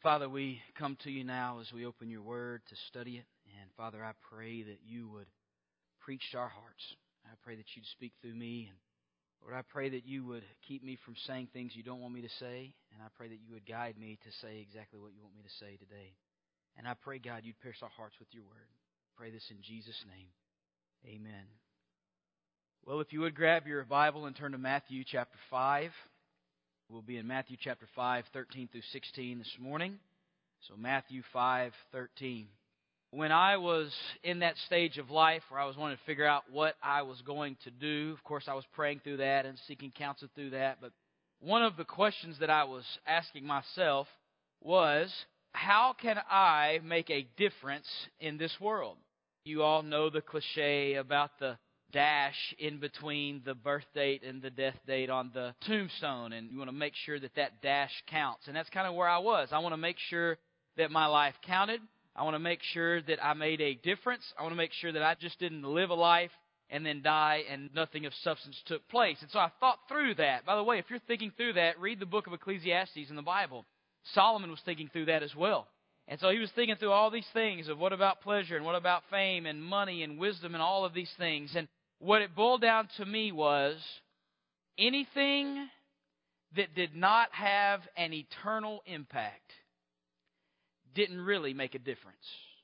Father, we come to you now as we open your word to study it. And Father, I pray that you would preach to our hearts. I pray that you'd speak through me. And Lord, I pray that you would keep me from saying things you don't want me to say. And I pray that you would guide me to say exactly what you want me to say today. And I pray, God, you'd pierce our hearts with your word. I pray this in Jesus' name. Amen. Well, if you would grab your Bible and turn to Matthew chapter 5. We'll be in Matthew chapter 5, 13 through 16 this morning. So Matthew 5, 13. When I was in that stage of life where I was wanting to figure out what I was going to do, of course I was praying through that and seeking counsel through that. But one of the questions that I was asking myself was, how can I make a difference in this world? You all know the cliche about the dash in between the birth date and the death date on the tombstone, and you want to make sure that that dash counts. And that's kind of where I was. I want to make sure that my life counted. I want to make sure that I made a difference. I want to make sure that I just didn't live a life and then die and nothing of substance took place. And so I thought through that. By the way, if you're thinking through that, read the book of Ecclesiastes in the Bible. Solomon was thinking through that as well. And so he was thinking through all these things of what about pleasure and what about fame and money and wisdom and all of these things. And what it boiled down to me was anything that did not have an eternal impact didn't really make a difference.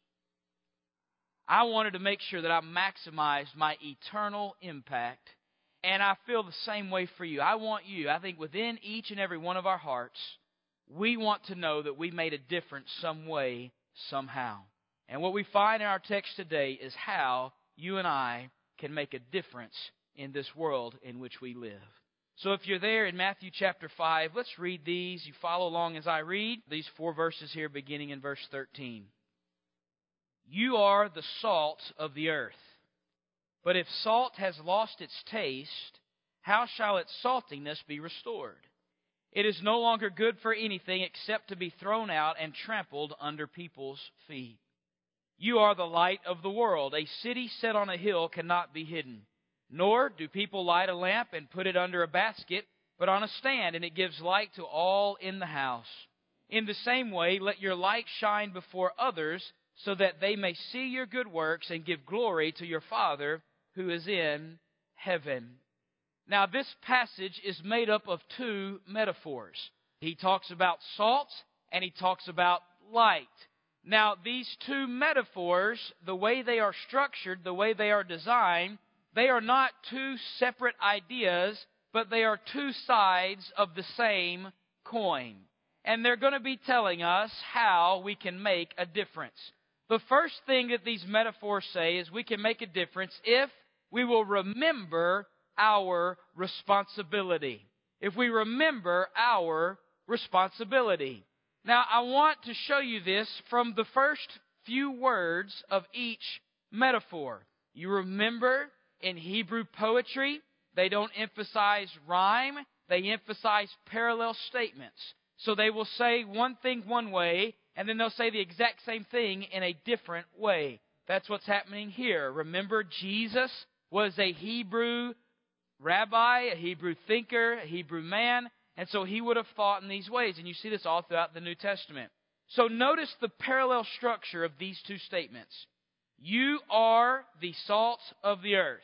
I wanted to make sure that I maximized my eternal impact, and I feel the same way for you. I think within each and every one of our hearts, we want to know that we made a difference some way, somehow. And what we find in our text today is how you and I can make a difference in this world in which we live. So if you're there in Matthew chapter 5, let's read these. You follow along as I read these 4 verses here beginning in verse 13. You are the salt of the earth. But if salt has lost its taste, how shall its saltiness be restored? It is no longer good for anything except to be thrown out and trampled under people's feet. You are the light of the world. A city set on a hill cannot be hidden. Nor do people light a lamp and put it under a basket, but on a stand, and it gives light to all in the house. In the same way, let your light shine before others, so that they may see your good works and give glory to your Father who is in heaven. Now, this passage is made up of 2 metaphors. He talks about salt, and he talks about light. Now, these 2 metaphors, the way they are structured, the way they are designed, they are not 2 separate ideas, but they are 2 sides of the same coin. And they're going to be telling us how we can make a difference. The first thing that these metaphors say is we can make a difference if we will remember our responsibility. If we remember our responsibility. Now, I want to show you this from the first few words of each metaphor. You remember in Hebrew poetry, they don't emphasize rhyme, they emphasize parallel statements. So they will say one thing one way, and then they'll say the exact same thing in a different way. That's what's happening here. Remember, Jesus was a Hebrew rabbi, a Hebrew thinker, a Hebrew man. And so he would have thought in these ways. And you see this all throughout the New Testament. So notice the parallel structure of these 2 statements. You are the salt of the earth.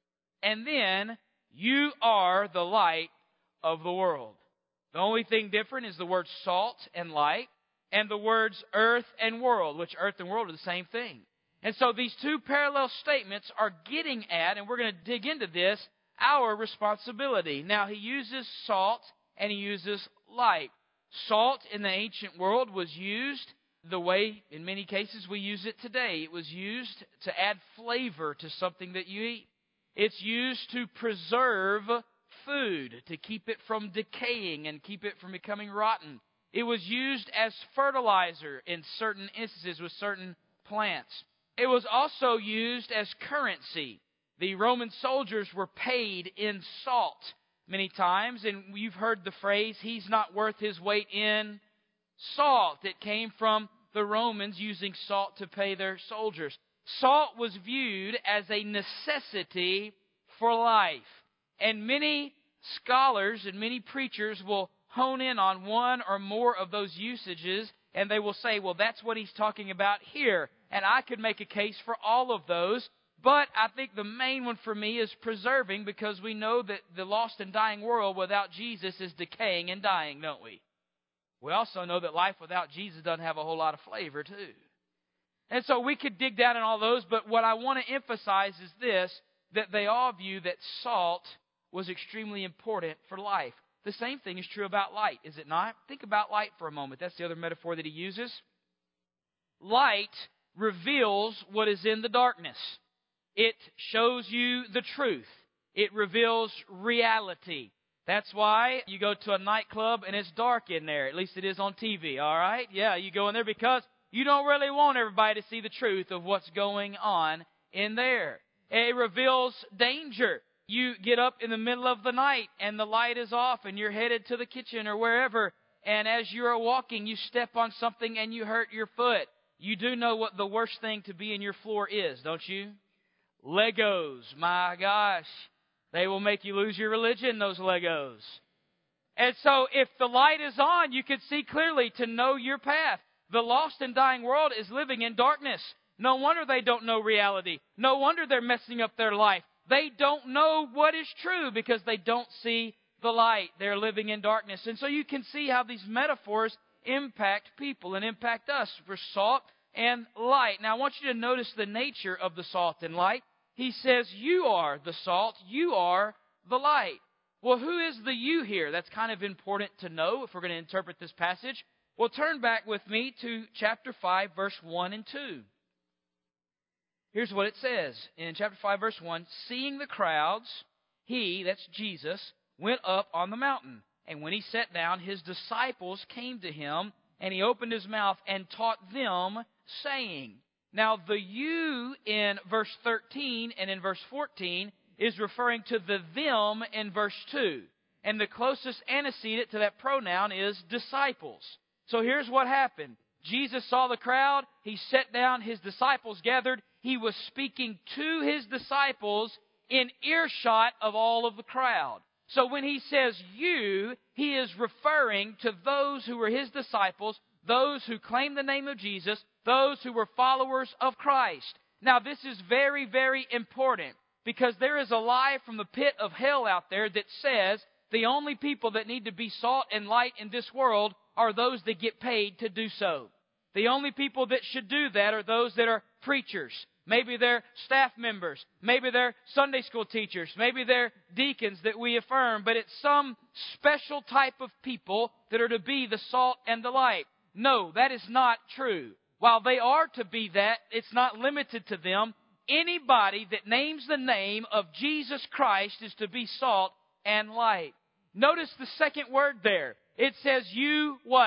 And then, you are the light of the world. The only thing different is the words salt and light, and the words earth and world, which earth and world are the same thing. And so these 2 parallel statements are getting at, and we're going to dig into this, our responsibility. Now, he uses salt and he uses light. Salt in the ancient world was used the way, in many cases, we use it today. It was used to add flavor to something that you eat. It's used to preserve food, to keep it from decaying and keep it from becoming rotten. It was used as fertilizer in certain instances with certain plants. It was also used as currency. The Roman soldiers were paid in salt many times, and you've heard the phrase, he's not worth his weight in salt. It came from the Romans using salt to pay their soldiers. Salt was viewed as a necessity for life. And many scholars and many preachers will hone in on one or more of those usages and they will say, well, that's what he's talking about here. And I could make a case for all of those. But I think the main one for me is preserving, because we know that the lost and dying world without Jesus is decaying and dying, don't we? We also know that life without Jesus doesn't have a whole lot of flavor, too. And so we could dig down in all those, but what I want to emphasize is this, that they all view that salt was extremely important for life. The same thing is true about light, is it not? Think about light for a moment. That's the other metaphor that he uses. Light reveals what is in the darkness. It shows you the truth. It reveals reality. That's why you go to a nightclub and it's dark in there. At least it is on TV, all right? Yeah, you go in there because you don't really want everybody to see the truth of what's going on in there. It reveals danger. You get up in the middle of the night and the light is off and you're headed to the kitchen or wherever. And as you are walking, you step on something and you hurt your foot. You do know what the worst thing to be in your floor is, don't you? Legos. My gosh. They will make you lose your religion, those Legos. And so if the light is on, you can see clearly to know your path. The lost and dying world is living in darkness. No wonder they don't know reality. No wonder they're messing up their life. They don't know what is true because they don't see the light. They're living in darkness. And so you can see how these metaphors impact people and impact us for salt and light. Now I want you to notice the nature of the salt and light. He says, you are the salt, you are the light. Well, who is the you here? That's kind of important to know if we're going to interpret this passage. Well, turn back with me to chapter 5, verse 1 and 2. Here's what it says in chapter 5, verse 1. Seeing the crowds, he, that's Jesus, went up on the mountain. And when he sat down, his disciples came to him, and he opened his mouth and taught them, saying. Now, the you in verse 13 and in verse 14 is referring to the them in verse 2. And the closest antecedent to that pronoun is disciples. So here's what happened. Jesus saw the crowd. He sat down. His disciples gathered. He was speaking to his disciples in earshot of all of the crowd. So when he says you, he is referring to those who were his disciples, those who claimed the name of Jesus, those who were followers of Christ. Now this is very, very important because there is a lie from the pit of hell out there that says the only people that need to be salt and light in this world are those that get paid to do so. The only people that should do that are those that are preachers. Maybe they're staff members. Maybe they're Sunday school teachers. Maybe they're deacons that we affirm. But it's some special type of people that are to be the salt and the light. No, that is not true. While they are to be that, it's not limited to them. Anybody that names the name of Jesus Christ is to be salt and light. Notice the second word there. It says you what?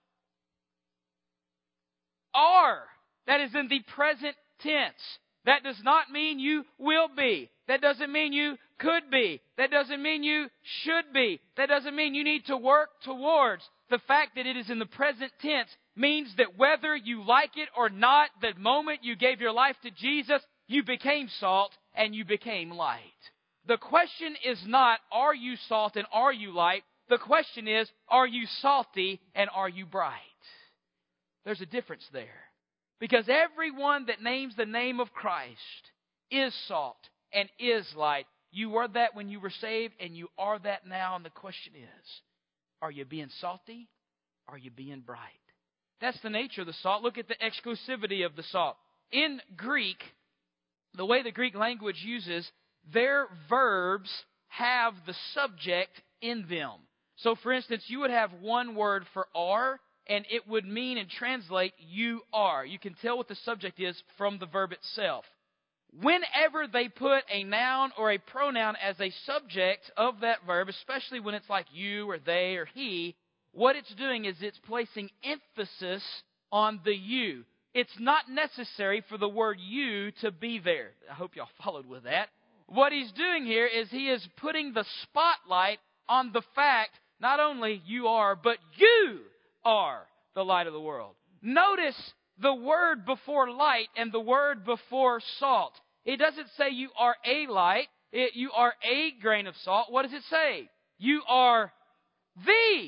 Are. That is in the present tense. That does not mean you will be. That doesn't mean you could be. That doesn't mean you should be. That doesn't mean you need to work towards. The fact that it is in the present tense means that whether you like it or not, the moment you gave your life to Jesus, you became salt and you became light. The question is not, are you salt and are you light? The question is, are you salty and are you bright? There's a difference there. Because everyone that names the name of Christ is salt and is light. You were that when you were saved and you are that now. And the question is, are you being salty? Are you being bright? That's the nature of the salt. Look at the exclusivity of the salt. In Greek, the way the Greek language uses, their verbs have the subject in them. So, for instance, you would have one word for are, and it would mean and translate you are. You can tell what the subject is from the verb itself. Whenever they put a noun or a pronoun as a subject of that verb, especially when it's like you or they or he, what it's doing is it's placing emphasis on the you. It's not necessary for the word you to be there. I hope y'all followed with that. What he's doing here is he is putting the spotlight on the fact not only you are, but you are the light of the world. Notice the word before light and the word before salt. It doesn't say you are a light, you are a grain of salt. What does it say? You are the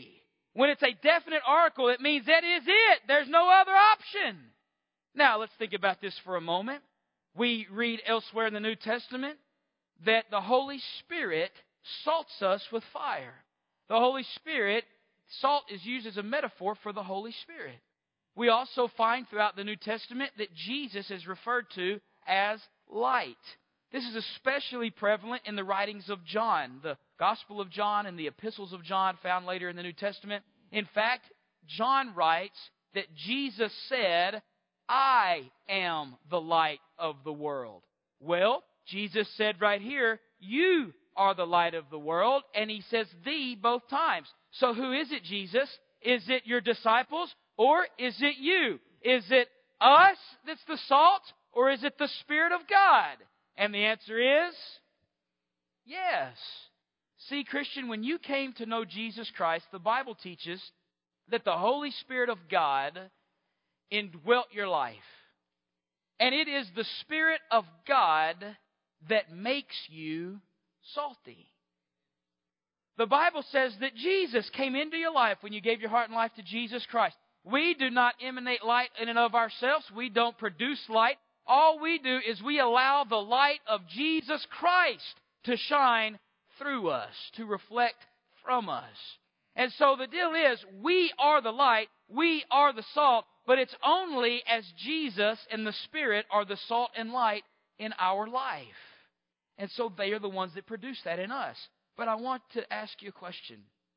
When it's a definite article, it means that is it. There's no other option. Now, let's think about this for a moment. We read elsewhere in the New Testament that the Holy Spirit salts us with fire. The Holy Spirit, salt is used as a metaphor for the Holy Spirit. We also find throughout the New Testament that Jesus is referred to as light. This is especially prevalent in the writings of John, the Gospel of John and the Epistles of John found later in the New Testament. In fact, John writes that Jesus said, I am the light of the world. Well, Jesus said right here, you are the light of the world, and He says thee both times. So who is it, Jesus? Is it your disciples, or is it you? Is it us that's the salt, or is it the Spirit of God? And the answer is, yes. See, Christian, when you came to know Jesus Christ, the Bible teaches that the Holy Spirit of God indwelt your life. And it is the Spirit of God that makes you salty. The Bible says that Jesus came into your life when you gave your heart and life to Jesus Christ. We do not emanate light in and of ourselves. We don't produce light. All we do is we allow the light of Jesus Christ to shine through us, to reflect from us. And so the deal is, we are the light, we are the salt, but it's only as Jesus and the Spirit are the salt and light in our life. And so they are the ones that produce that in us. But I want to ask you a question.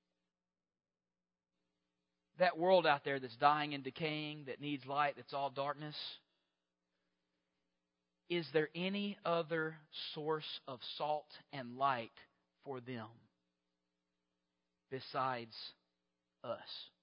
That world out there that's dying and decaying, that needs light, that's all darkness, is there any other source of salt and light for them besides us?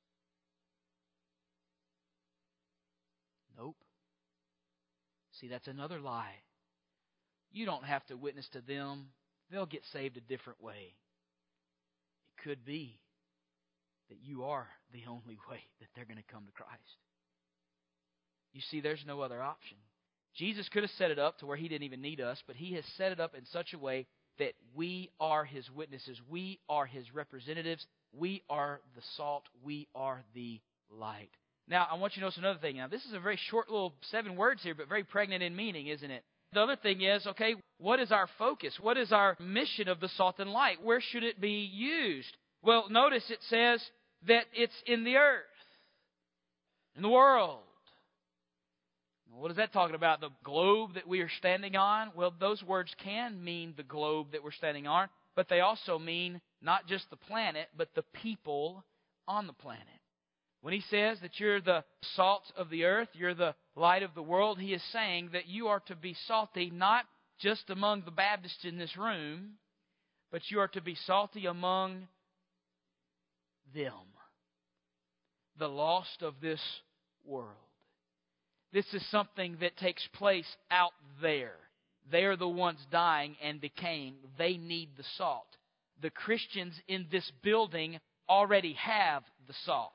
Nope. See, that's another lie. You don't have to witness to them. They'll get saved a different way. It could be that you are the only way that they're going to come to Christ. You see, there's no other option. Jesus could have set it up to where He didn't even need us, but He has set it up in such a way that we are His witnesses. We are His representatives. We are the salt. We are the light. Now, I want you to notice another thing. Now, this is a very short little 7 words here, but very pregnant in meaning, isn't it? The other thing is, okay, what is our focus? What is our mission of the salt and light? Where should it be used? Well, notice it says that it's in the earth, in the world. What is that talking about? The globe that we are standing on? Well, those words can mean the globe that we're standing on, but they also mean not just the planet, but the people on the planet. When He says that you're the salt of the earth, you're the light of the world, He is saying that you are to be salty not just among the Baptists in this room, but you are to be salty among them, the lost of this world. This is something that takes place out there. They're the ones dying and decaying. They need the salt. The Christians in this building already have the salt.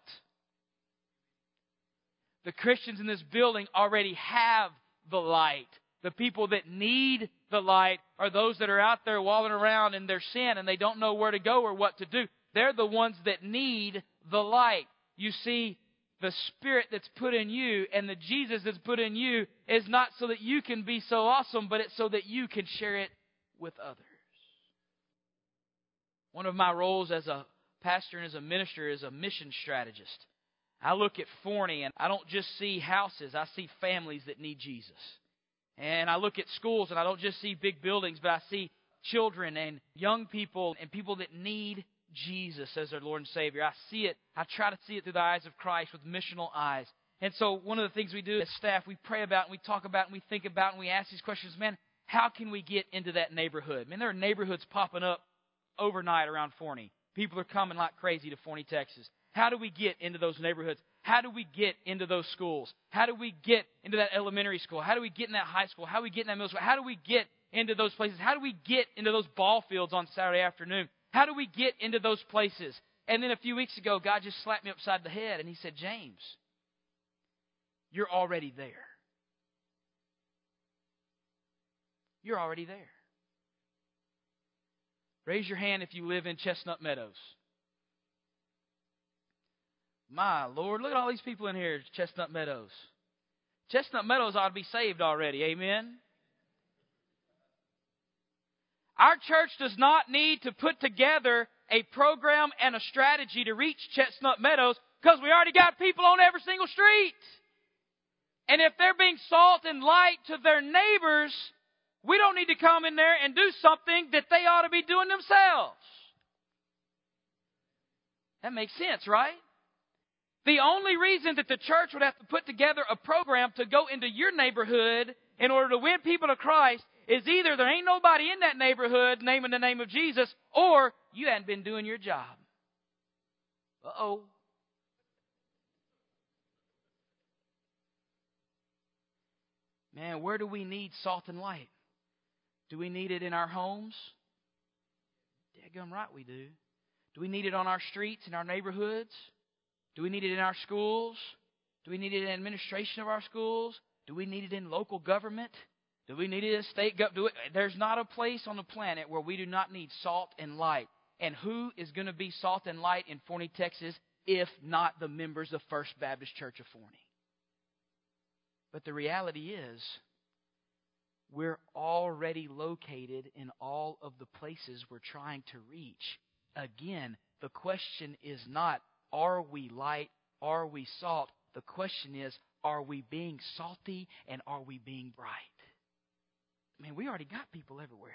The Christians in this building already have the light. The people that need the light are those that are out there walling around in their sin and they don't know where to go or what to do. They're the ones that need the light. You see, the Spirit that's put in you and the Jesus that's put in you is not so that you can be so awesome, but it's so that you can share it with others. One of my roles as a pastor and as a minister is a mission strategist. I look at Forney and I don't just see houses, I see families that need Jesus. And I look at schools and I don't just see big buildings, but I see children and young people and people that need Jesus as their Lord and Savior. I see it. I try to see it through the eyes of Christ with missional eyes. And so one of the things we do as staff, we pray about and we talk about and we think about and we ask these questions. Man, how can we get into that neighborhood? Man, there are neighborhoods popping up overnight around Forney. People are coming like crazy to Forney, Texas. How do we get into those neighborhoods? How do we get into those schools? How do we get into that elementary school? How do we get in that high school? How do we get in that middle school? How do we get into those places? How do we get into those ball fields on Saturday afternoon? How do we get into those places? And then a few weeks ago, God just slapped me upside the head and He said, James, you're already there. You're already there. Raise your hand if you live in Chestnut Meadows. My Lord, look at all these people in here, Chestnut Meadows. Chestnut Meadows ought to be saved already, amen? Our church does not need to put together a program and a strategy to reach Chestnut Meadows because we already got people on every single street. And if they're being salt and light to their neighbors, we don't need to come in there and do something that they ought to be doing themselves. That makes sense, right? The only reason that the church would have to put together a program to go into your neighborhood in order to win people to Christ is either there ain't nobody in that neighborhood naming the name of Jesus, or you hadn't been doing your job. Uh-oh. Man, where do we need salt and light? Do we need it in our homes? Daggum right we do. Do we need it on our streets, in our neighborhoods? Do we need it in our schools? Do we need it in administration of our schools? Do we need it in local government? Do we need it in state government? There's not a place on the planet where we do not need salt and light. And who is going to be salt and light in Forney, Texas, if not the members of First Baptist Church of Forney? But the reality is, we're already located in all of the places we're trying to reach. Again, the question is not, are we light? Are we salt? The question is, are we being salty and are we being bright? I mean, we already got people everywhere.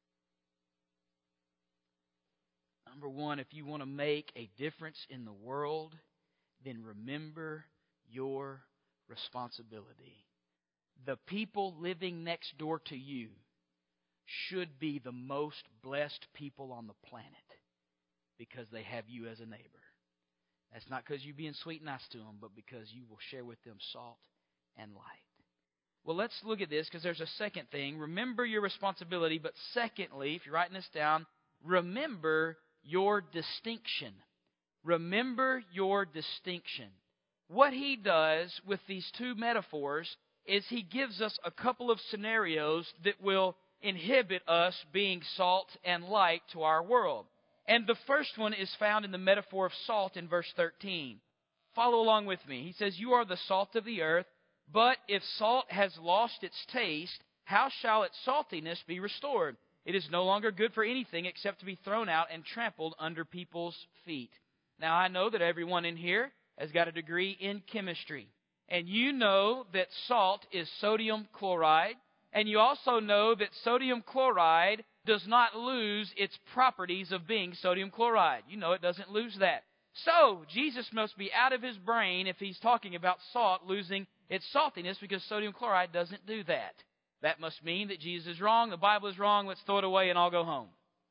Number one, if you want to make a difference in the world, then remember your responsibility. The people living next door to you should be the most blessed people on the planet because they have you as a neighbor. That's not because you're being sweet and nice to them, but because you will share with them salt and light. Well, let's look at this because there's a second thing. Remember your responsibility, but secondly, if you're writing this down, remember your distinction. Remember your distinction. What he does with these two metaphors is he gives us a couple of scenarios that will inhibit us being salt and light to our world. And the first one is found in the metaphor of salt in verse 13. Follow along with me. He says, "You are the salt of the earth, but if salt has lost its taste, how shall its saltiness be restored? It is no longer good for anything except to be thrown out and trampled under people's feet." Now, I know that everyone in here has got a degree in chemistry. And you know that salt is sodium chloride. And you also know that sodium chloride does not lose its properties of being sodium chloride. You know it doesn't lose that. So, Jesus must be out of his brain if he's talking about salt losing its saltiness, because sodium chloride doesn't do that. That must mean that Jesus is wrong, the Bible is wrong, let's throw it away and I'll go home.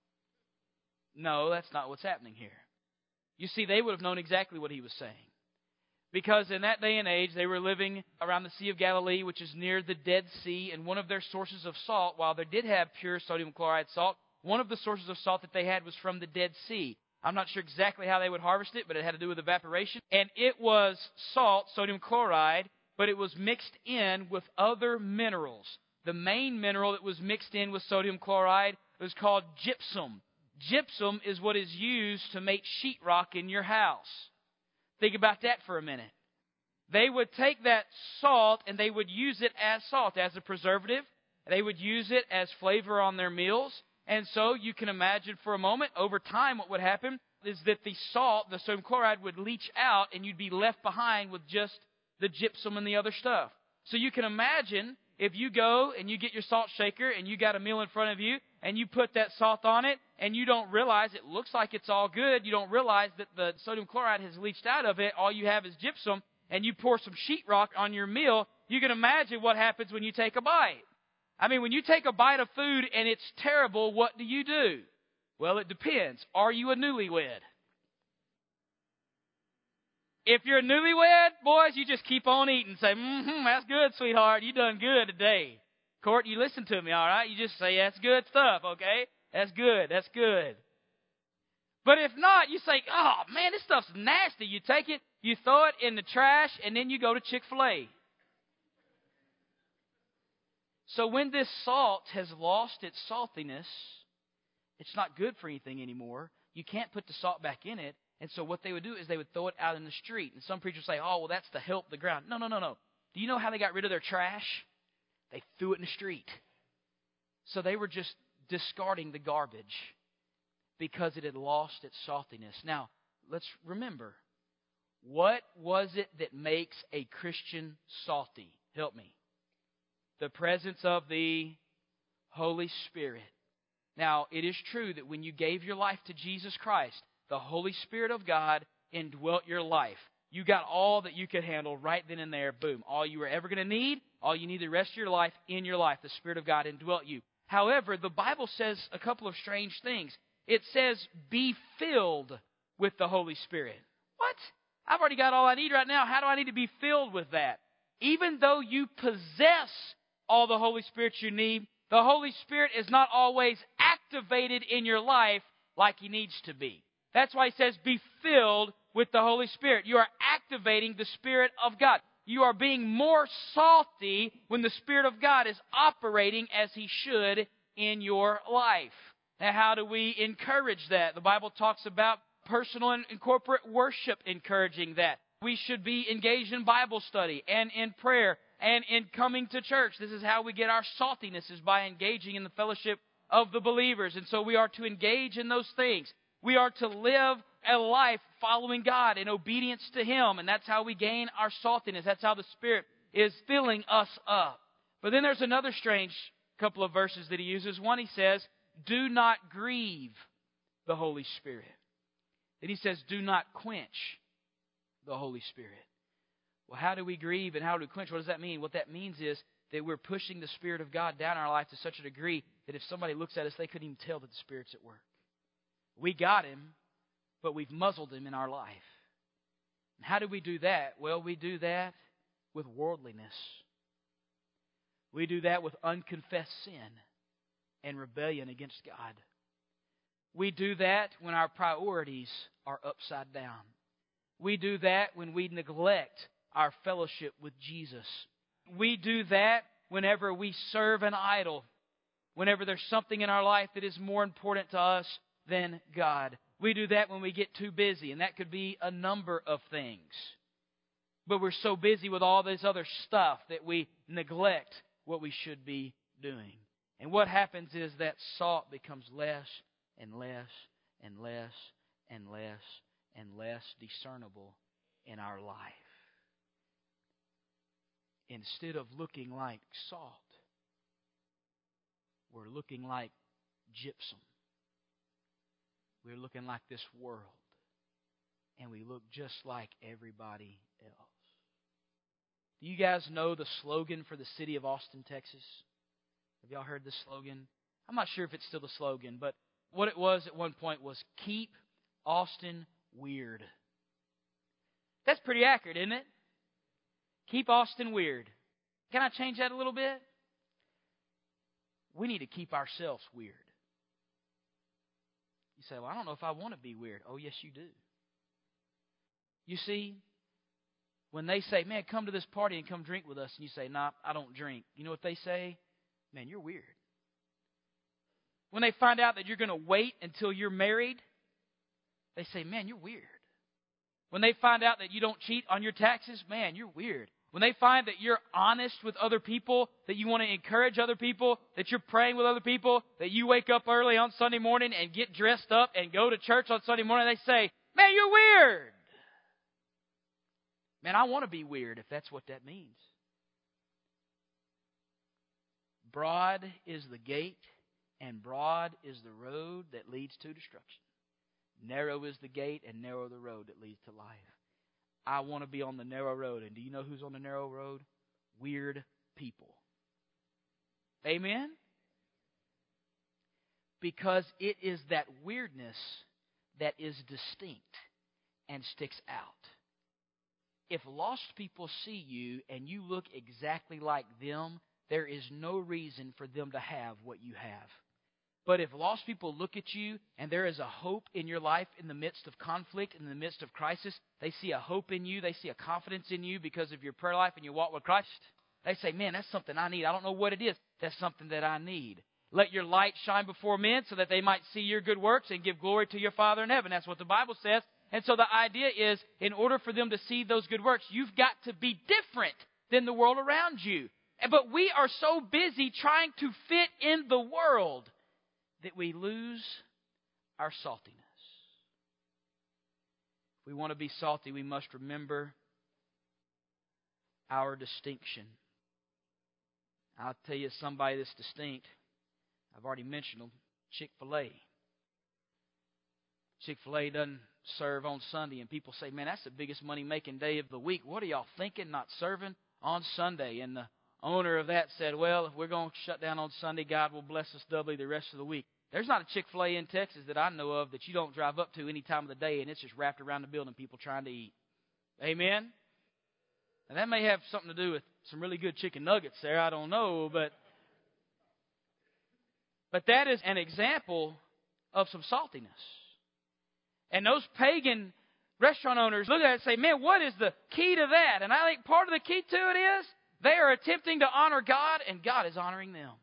No, that's not what's happening here. You see, they would have known exactly what he was saying. Because in that day and age, they were living around the Sea of Galilee, which is near the Dead Sea, and one of their sources of salt, while they did have pure sodium chloride salt, one of the sources of salt that they had was from the Dead Sea. I'm not sure exactly how they would harvest it, but it had to do with evaporation. And it was salt, sodium chloride, but it was mixed in with other minerals. The main mineral that was mixed in with sodium chloride was called gypsum. Gypsum is what is used to make sheetrock in your house. Think about that for a minute. They would take that salt and they would use it as salt, as a preservative. They would use it as flavor on their meals. And so you can imagine for a moment, over time what would happen is that the salt, the sodium chloride, would leach out and you'd be left behind with just the gypsum and the other stuff. So you can imagine if you go and you get your salt shaker and you got a meal in front of you and you put that salt on it and you don't realize it looks like it's all good. You don't realize that the sodium chloride has leached out of it. All you have is gypsum, and you pour some sheetrock on your meal. You can imagine what happens when you take a bite. I mean, when you take a bite of food and it's terrible, what do? Well, it depends. Are you a newlywed? If you're a newlywed, boys, you just keep on eating. Say, that's good, sweetheart. You done good today. Court, you listen to me, all right? You just say, that's good stuff, okay? That's good. That's good. But if not, you say, oh, man, this stuff's nasty. You take it, you throw it in the trash, and then you go to Chick-fil-A. So when this salt has lost its saltiness, it's not good for anything anymore. You can't put the salt back in it. And so what they would do is they would throw it out in the street. And some preachers say, oh, well, that's to help the ground. No. Do you know how they got rid of their trash? They threw it in the street. So they were just discarding the garbage because it had lost its saltiness. Now, let's remember, what was it that makes a Christian salty? Help me. The presence of the Holy Spirit. Now, it is true that when you gave your life to Jesus Christ, the Holy Spirit of God indwelt your life. You got all that you could handle right then and there. Boom. All you were ever going to need, all you need the rest of your life, in your life, the Spirit of God indwelt you. However, the Bible says a couple of strange things. It says, be filled with the Holy Spirit. What? I've already got all I need right now. How do I need to be filled with that? Even though you possess all the Holy Spirit you need, the Holy Spirit is not always activated in your life like He needs to be. That's why He says, be filled with the Holy Spirit. You are activating the Spirit of God. You are being more salty when the Spirit of God is operating as He should in your life. Now, how do we encourage that? The Bible talks about personal and corporate worship encouraging that. We should be engaged in Bible study and in prayer and in coming to church. This is how we get our saltiness, is by engaging in the fellowship of the believers. And so we are to engage in those things. We are to live a life following God in obedience to Him. And that's how we gain our saltiness. That's how the Spirit is filling us up. But then there's another strange couple of verses that He uses. One, He says, do not grieve the Holy Spirit. Then He says, do not quench the Holy Spirit. Well, how do we grieve and how do we quench? What does that mean? What that means is that we're pushing the Spirit of God down our life to such a degree that if somebody looks at us, they couldn't even tell that the Spirit's at work. We got Him, but we've muzzled Him in our life. And how do we do that? Well, we do that with worldliness. We do that with unconfessed sin and rebellion against God. We do that when our priorities are upside down. We do that when we neglect our fellowship with Jesus. We do that whenever we serve an idol, whenever there's something in our life that is more important to us than God. We do that when we get too busy, and that could be a number of things. But we're so busy with all this other stuff that we neglect what we should be doing. And what happens is that salt becomes less and less and less and less and less discernible in our life. Instead of looking like salt, we're looking like gypsum. We're looking like this world. And we look just like everybody else. Do you guys know the slogan for the city of Austin, Texas? Have y'all heard this slogan? I'm not sure if it's still the slogan, but what it was at one point was, keep Austin weird. That's pretty accurate, isn't it? Keep Austin weird. Can I change that a little bit? We need to keep ourselves weird. You say, well, I don't know if I want to be weird. Oh, yes, you do. You see, when they say, man, come to this party and come drink with us, and you say, nah, I don't drink. You know what they say? Man, you're weird. When they find out that you're going to wait until you're married, they say, man, you're weird. When they find out that you don't cheat on your taxes, man, you're weird. When they find that you're honest with other people, that you want to encourage other people, that you're praying with other people, that you wake up early on Sunday morning and get dressed up and go to church on Sunday morning, they say, man, you're weird. Man, I want to be weird if that's what that means. Broad is the gate, and broad is the road that leads to destruction. Narrow is the gate, and narrow the road that leads to life. I want to be on the narrow road. And do you know who's on the narrow road? Weird people. Amen? Because it is that weirdness that is distinct and sticks out. If lost people see you and you look exactly like them, there is no reason for them to have what you have. But if lost people look at you and there is a hope in your life in the midst of conflict, in the midst of crisis, they see a hope in you, they see a confidence in you because of your prayer life and your walk with Christ, they say, man, that's something I need. I don't know what it is. That's something that I need. Let your light shine before men so that they might see your good works and give glory to your Father in heaven. That's what the Bible says. And so the idea is, in order for them to see those good works, you've got to be different than the world around you. But we are so busy trying to fit in the world that we lose our saltiness. If we want to be salty, we must remember our distinction. I'll tell you somebody that's distinct. I've already mentioned them. Chick-fil-A. Chick-fil-A doesn't serve on Sunday, and people say, man, that's the biggest money-making day of the week. What are y'all thinking, not serving on Sunday? And the owner of that said, well, if we're going to shut down on Sunday, God will bless us doubly the rest of the week. There's not a Chick-fil-A in Texas that I know of that you don't drive up to any time of the day, and it's just wrapped around the building, people trying to eat. Amen? And that may have something to do with some really good chicken nuggets there. I don't know, but that is an example of some saltiness. And those pagan restaurant owners look at it and say, man, what is the key to that? And I think part of the key to it is they are attempting to honor God, and God is honoring them.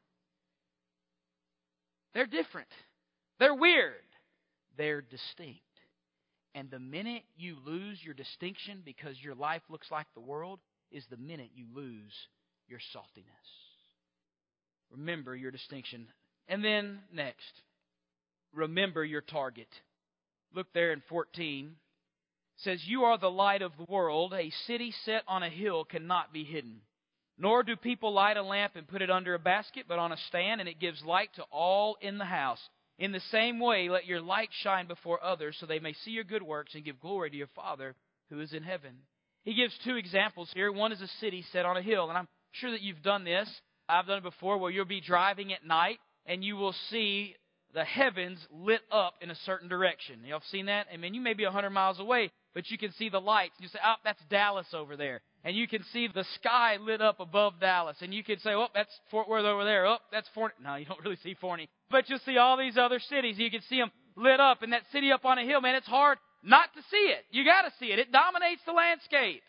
They're different. They're weird. They're distinct. And the minute you lose your distinction because your life looks like the world is the minute you lose your saltiness. Remember your distinction. And then next, remember your target. Look there in 14. It says, you are the light of the world. A city set on a hill cannot be hidden. Nor do people light a lamp and put it under a basket, but on a stand, and it gives light to all in the house. In the same way, let your light shine before others, so they may see your good works and give glory to your Father who is in heaven. He gives two examples here. One is a city set on a hill, and I'm sure that you've done this. I've done it before, where you'll be driving at night, and you will see the heavens lit up in a certain direction. Y'all have seen that? I mean, you may be 100 miles away, but you can see the lights. You say, oh, that's Dallas over there. And you can see the sky lit up above Dallas. And you can say, oh, that's Fort Worth over there. Oh, that's Forney. No, you don't really see Forney. But you'll see all these other cities. You can see them lit up. And that city up on a hill, man, it's hard not to see it. You got to see it. It dominates the landscape.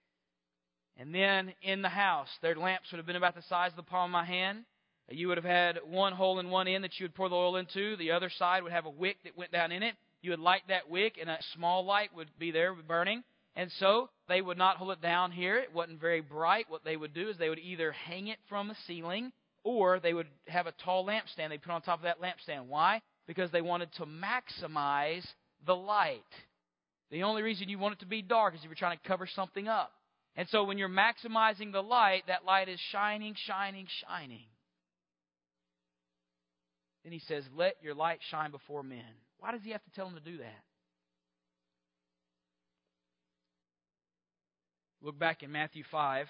And then in the house, their lamps would have been about the size of the palm of my hand. You would have had one hole in one end that you would pour the oil into. The other side would have a wick that went down in it. You would light that wick, and a small light would be there burning. And so they would not hold it down here. It wasn't very bright. What they would do is they would either hang it from the ceiling, or they would have a tall lampstand they put on top of that lampstand. Why? Because they wanted to maximize the light. The only reason you want it to be dark is if you're trying to cover something up. And so when you're maximizing the light, that light is shining, shining, shining. Then he says, let your light shine before men. Why does he have to tell them to do that? Look back in Matthew 5,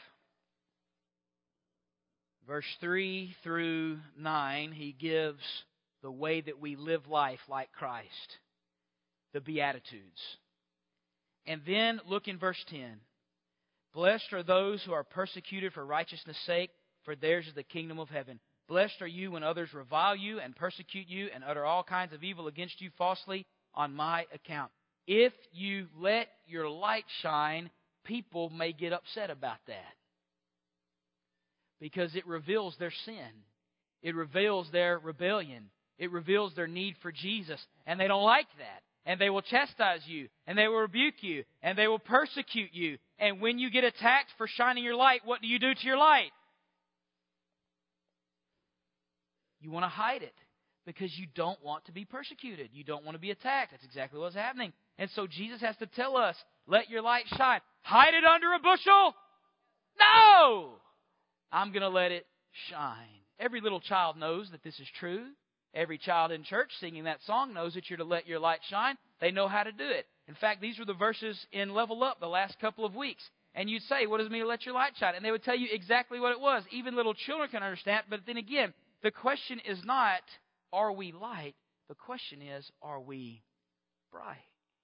verse 3 through 9. He gives the way that we live life like Christ, the Beatitudes. And then look in verse 10. Blessed are those who are persecuted for righteousness' sake, for theirs is the kingdom of heaven. Blessed are you when others revile you and persecute you and utter all kinds of evil against you falsely on my account. If you let your light shine, people may get upset about that, because it reveals their sin. It reveals their rebellion. It reveals their need for Jesus. And they don't like that. And they will chastise you. And they will rebuke you. And they will persecute you. And when you get attacked for shining your light, what do you do to your light? You want to hide it, because you don't want to be persecuted. You don't want to be attacked. That's exactly what's happening. And so Jesus has to tell us, let your light shine. Hide it under a bushel? No! I'm going to let it shine. Every little child knows that this is true. Every child in church singing that song knows that you're to let your light shine. They know how to do it. In fact, these were the verses in Level Up the last couple of weeks. And you'd say, what does it mean to let your light shine? And they would tell you exactly what it was. Even little children can understand. But then again, the question is not, are we light? The question is, are we bright?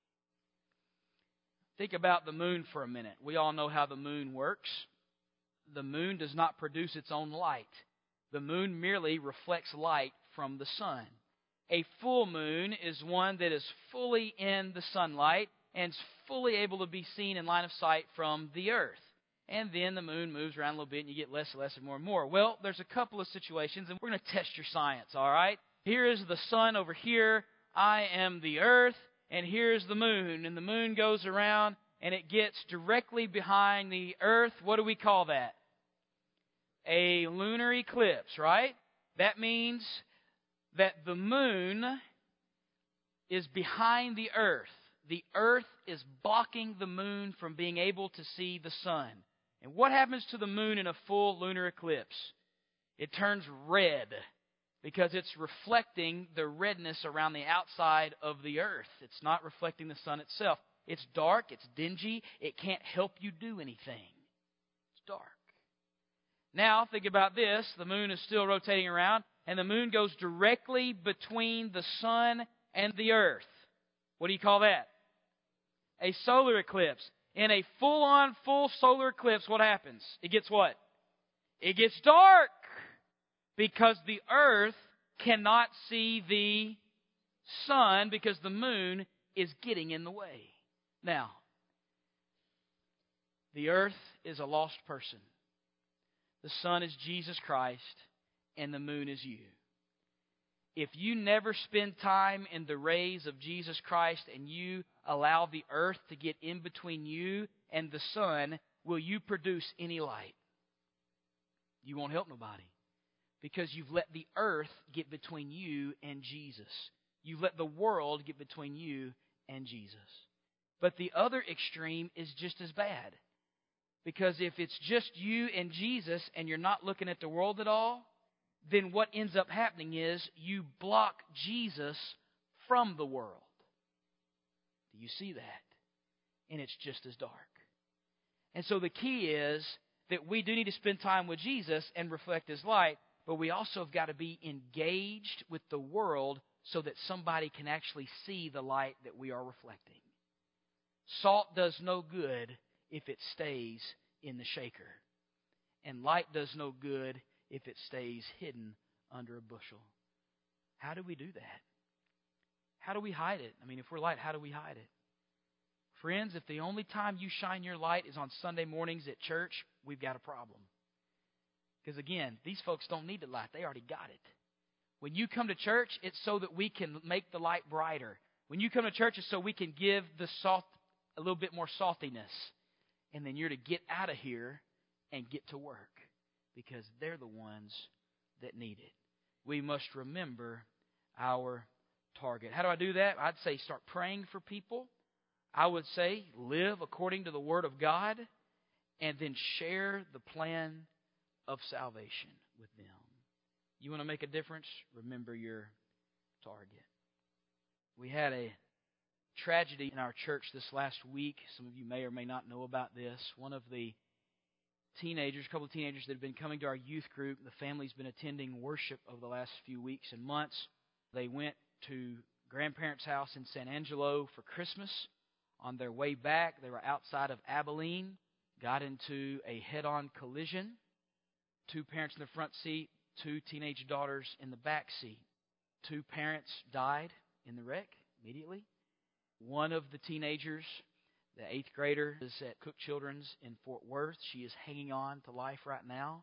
Think about the moon for a minute. We all know how the moon works. The moon does not produce its own light. The moon merely reflects light from the sun. A full moon is one that is fully in the sunlight and is fully able to be seen in line of sight from the earth. And then the moon moves around a little bit and you get less and less and more and more. Well, there's a couple of situations, and we're going to test your science, all right? Here is the sun over here. I am the earth. and here's the moon. And the moon goes around, and it gets directly behind the earth. What do we call that? A lunar eclipse, right? That means that the moon is behind the earth. The earth is blocking the moon from being able to see the sun. And what happens to the moon in a full lunar eclipse? It turns red because it's reflecting the redness around the outside of the earth. It's not reflecting the sun itself. It's dark, it's dingy, it can't help you do anything. It's dark. Now, think about this. The moon is still rotating around, and the moon goes directly between the sun and the earth. What do you call that? A solar eclipse. In a full-on, full solar eclipse, what happens? It gets what? It gets dark because the earth cannot see the sun because the moon is getting in the way. Now, the earth is a lost person. The sun is Jesus Christ, and the moon is you. If you never spend time in the rays of Jesus Christ and you allow the earth to get in between you and the sun, will you produce any light? You won't help nobody because you've let the earth get between you and Jesus. You've let the world get between you and Jesus. But the other extreme is just as bad. Because if it's just you and Jesus and you're not looking at the world at all, then what ends up happening is you block Jesus from the world. Do you see that? And it's just as dark. And so the key is that we do need to spend time with Jesus and reflect His light, but we also have got to be engaged with the world so that somebody can actually see the light that we are reflecting. Salt does no good if it stays in the shaker. And light does no good if it stays hidden under a bushel. How do we do that? How do we hide it? I mean, if we're light, how do we hide it? Friends, if the only time you shine your light is on Sunday mornings at church, we've got a problem. Because again, these folks don't need the light. They already got it. When you come to church, it's so that we can make the light brighter. When you come to church, it's so we can give the salt a little bit more saltiness. And then you're to get out of here and get to work because they're the ones that need it. We must remember our target. How do I do that? I'd say start praying for people. I would say live according to the Word of God and then share the plan of salvation with them. You want to make a difference? Remember your target. We had a tragedy in our church this last week. Some of you may or may not know about this. One of the teenagers, a couple of teenagers that have been coming to our youth group, the family's been attending worship over the last few weeks and months. They went to grandparents' house in San Angelo for Christmas. On their way back, they were outside of Abilene, got into a head-on collision. 2 parents in the front seat, 2 teenage daughters in the back seat. 2 parents died in the wreck immediately. One of the teenagers, the 8th grader, is at Cook Children's in Fort Worth. She is hanging on to life right now.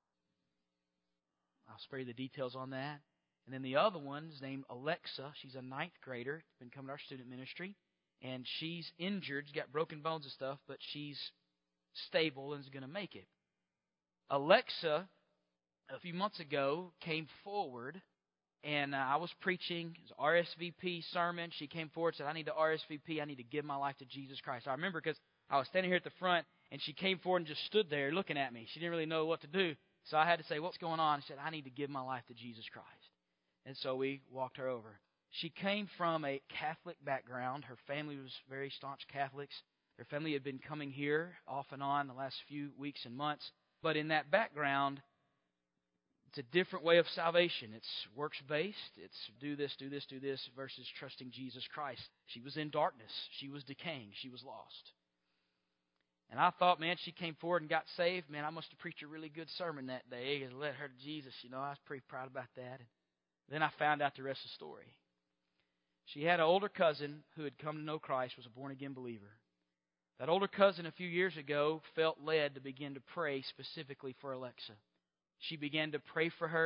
I'll spare you the details on that. And then the other one is named Alexa. She's a 9th grader, been coming to our student ministry. And she's injured, she's got broken bones and stuff, but she's stable and is going to make it. Alexa, a few months ago, came forward, and I was preaching his RSVP sermon. She came forward and said, I need to RSVP. I need to give my life to Jesus Christ. I remember because I was standing here at the front, and she came forward and just stood there looking at me. She didn't really know what to do. So I had to say, what's going on? She said, I need to give my life to Jesus Christ. And so we walked her over. She came from a Catholic background. Her family was very staunch Catholics. Their family had been coming here off and on the last few weeks and months. But in that background, it's a different way of salvation. It's works-based. It's do this versus trusting Jesus Christ. She was in darkness. She was decaying. She was lost. And I thought, man, she came forward and got saved. Man, I must have preached a really good sermon that day and led her to Jesus. You know, I was pretty proud about that. And then I found out the rest of the story. She had an older cousin who had come to know Christ, was a born-again believer. That older cousin a few years ago felt led to begin to pray specifically for Alexa. She began to pray for her.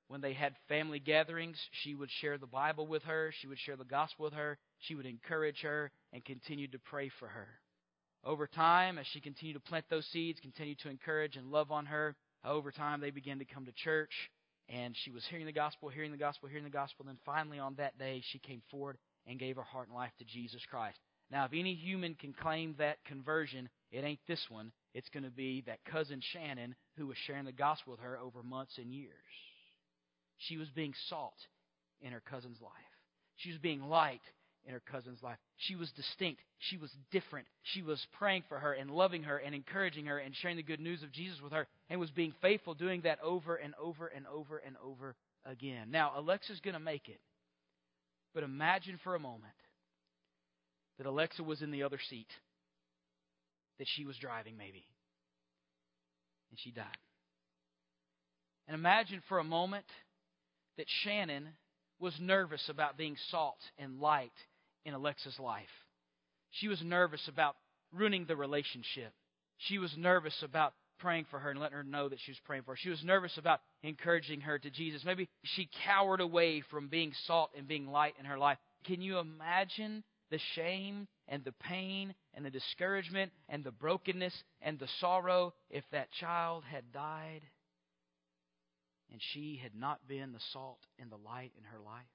When they had family gatherings, she would share the Bible with her. She would share the gospel with her. She would encourage her and continue to pray for her. Over time, as she continued to plant those seeds, continued to encourage and love on her, over time they began to come to church. And she was hearing the gospel, hearing the gospel, hearing the gospel. And then finally on that day, she came forward and gave her heart and life to Jesus Christ. Now, if any human can claim that conversion, it ain't this one. It's going to be that cousin Shannon who was sharing the gospel with her over months and years. She was being salt in her cousin's life. She was being light in her cousin's life. She was distinct. She was different. She was praying for her and loving her and encouraging her and sharing the good news of Jesus with her and was being faithful, doing that over and over and over and over again. Now, Alexa's going to make it. But imagine for a moment that Alexa was in the other seat, that she was driving maybe, and she died. And imagine for a moment that Shannon was nervous about being salt and light in Alexa's life. She was nervous about ruining the relationship. She was nervous about praying for her and letting her know that she was praying for her. She was nervous about encouraging her to Jesus. Maybe she cowered away from being salt and being light in her life. Can you imagine the shame and the pain and the discouragement and the brokenness and the sorrow if that child had died and she had not been the salt and the light in her life?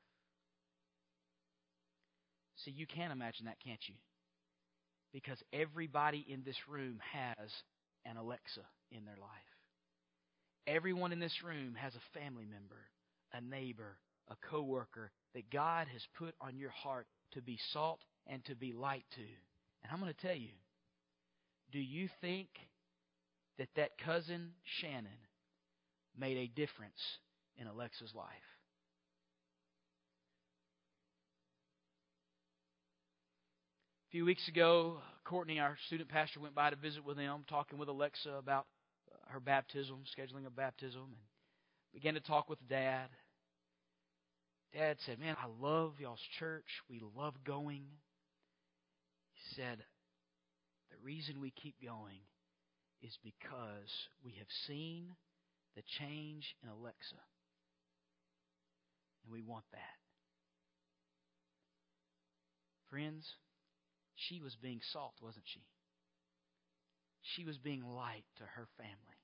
See, you can imagine that, can't you? Because everybody in this room has an Alexa in their life. Everyone in this room has a family member, a neighbor, a coworker that God has put on your heart to be salt and to be light to. And I'm going to tell you, do you think that that cousin Shannon made a difference in Alexa's life? A few weeks ago, Courtney, our student pastor, went by to visit with them, talking with Alexa about her baptism, scheduling a baptism, and began to talk with Dad. Dad said, "Man, I love y'all's church. We love going." He said, "The reason we keep going is because we have seen the change in Alexa, and we want that." Friends, she was being salt, wasn't she? She was being light to her family.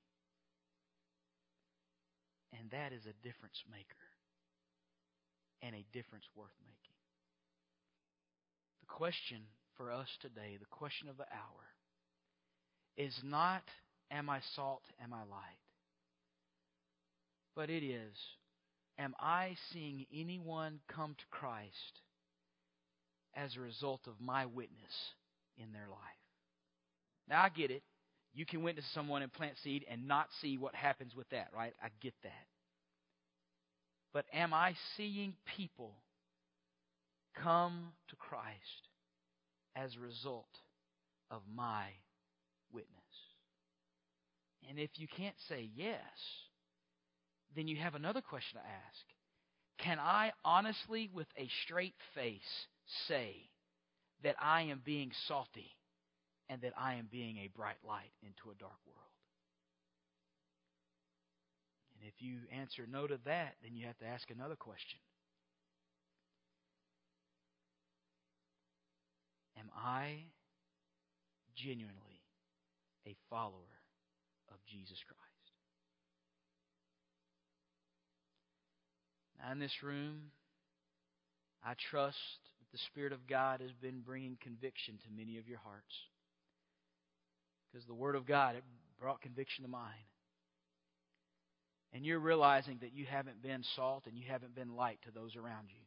And that is a difference maker and a difference worth making. The question for us today, the question of the hour, is not, am I salt, am I light? But it is, am I seeing anyone come to Christ as a result of my witness in their life? Now, I get it. You can witness someone and plant seed and not see what happens with that, right? I get that. But am I seeing people come to Christ as a result of my witness? And if you can't say yes, then you have another question to ask. Can I honestly, with a straight face, say that I am being salty and that I am being a bright light into a dark world? And if you answer no to that, then you have to ask another question. Am I genuinely a follower of Jesus Christ? Now, in this room, I trust that the Spirit of God has been bringing conviction to many of your hearts. Because the Word of God, it brought conviction to mine. And you're realizing that you haven't been salt and you haven't been light to those around you.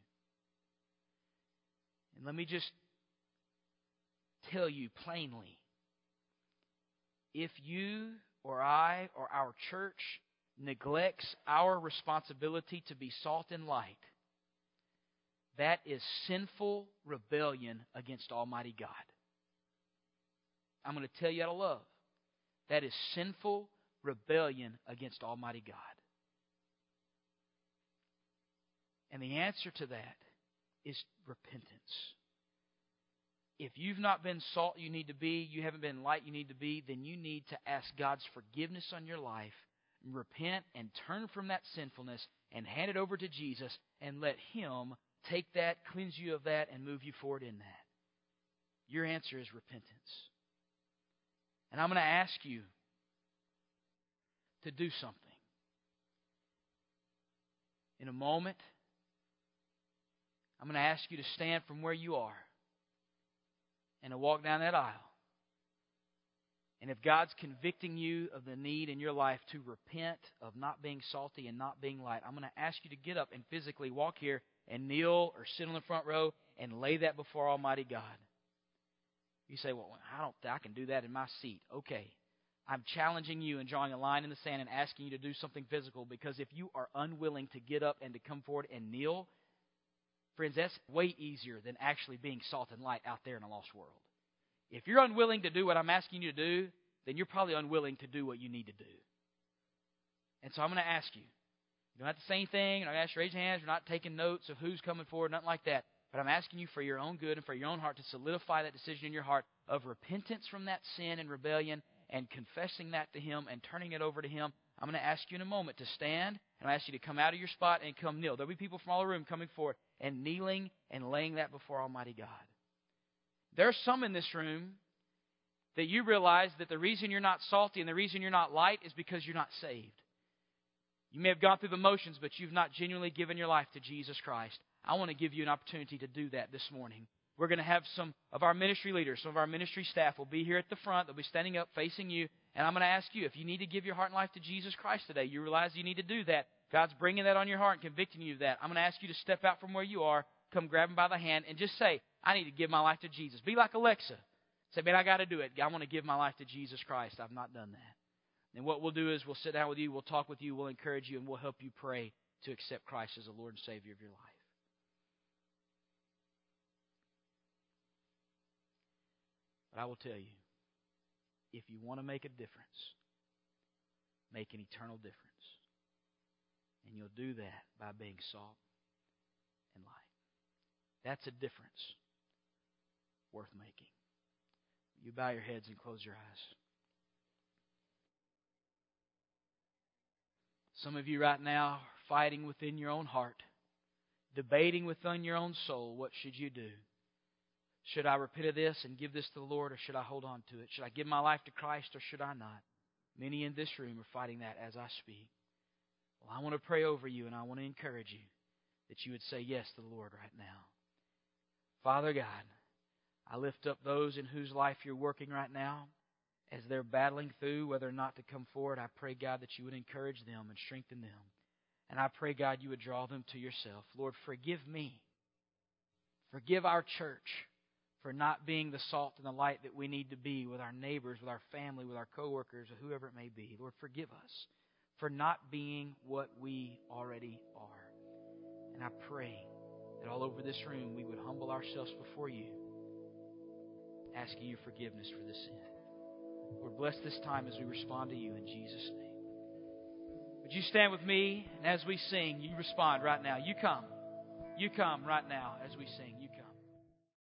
And let me just tell you plainly, if you or I or our church neglects our responsibility to be salt and light, that is sinful rebellion against Almighty God. I'm going to tell you out of love. That is sinful rebellion against Almighty God. And the answer to that is repentance. If you've not been salt you need to be, you haven't been light you need to be, then you need to ask God's forgiveness on your life. repent and turn from that sinfulness and hand it over to Jesus and let Him take that, cleanse you of that, and move you forward in that? Your answer is repentance. And I'm going to ask you to do something. In a moment, I'm going to ask you to stand from where you are and to walk down that aisle. And if God's convicting you of the need in your life to repent of not being salty and not being light, I'm going to ask you to get up and physically walk here and kneel or sit on the front row and lay that before Almighty God. You say, well, I don't think I can do that in my seat. Okay. I'm challenging you and drawing a line in the sand and asking you to do something physical, because if you are unwilling to get up and to come forward and kneel, friends, that's way easier than actually being salt and light out there in a lost world. If you're unwilling to do what I'm asking you to do, then you're probably unwilling to do what you need to do. And so I'm going to ask you. You don't have to say anything. You're not going to raise your hands. You're not taking notes of who's coming forward, nothing like that. But I'm asking you for your own good and for your own heart to solidify that decision in your heart of repentance from that sin and rebellion and confessing that to Him and turning it over to Him. I'm going to ask you in a moment to stand, and I ask you to come out of your spot and come kneel. There'll be people from all the room coming forward and kneeling and laying that before Almighty God. There are some in this room that you realize that the reason you're not salty and the reason you're not light is because you're not saved. You may have gone through the motions, but you've not genuinely given your life to Jesus Christ. I want to give you an opportunity to do that this morning. We're going to have some of our ministry leaders, some of our ministry staff will be here at the front. They'll be standing up facing you. And I'm going to ask you, if you need to give your heart and life to Jesus Christ today, you realize you need to do that. God's bringing that on your heart and convicting you of that. I'm going to ask you to step out from where you are, come grab Him by the hand, and just say, I need to give my life to Jesus. Be like Alexa. Say, man, I got to do it. I want to give my life to Jesus Christ. I've not done that. And what we'll do is we'll sit down with you, we'll talk with you, we'll encourage you, and we'll help you pray to accept Christ as the Lord and Savior of your life. But I will tell you, if you want to make a difference, make an eternal difference. And you'll do that by being salt and light. That's a difference worth making. You bow your heads and close your eyes. Some of you right now are fighting within your own heart, debating within your own soul, what should you do? Should I repent of this and give this to the Lord, or should I hold on to it? Should I give my life to Christ, or should I not? Many in this room are fighting that as I speak. Well, I want to pray over you, and I want to encourage you that you would say yes to the Lord right now. Father God, I lift up those in whose life you're working right now. As they're battling through whether or not to come forward, I pray, God, that you would encourage them and strengthen them. And I pray, God, you would draw them to yourself. Lord, forgive me. Forgive our church for not being the salt and the light that we need to be with our neighbors, with our family, with our coworkers, or whoever it may be. Lord, forgive us for not being what we already are. And I pray that all over this room we would humble ourselves before you, asking you forgiveness for this sin. Lord, bless this time as we respond to you in Jesus' name. Would you stand with me, and as we sing, you respond right now. You come. You come right now as we sing. You come.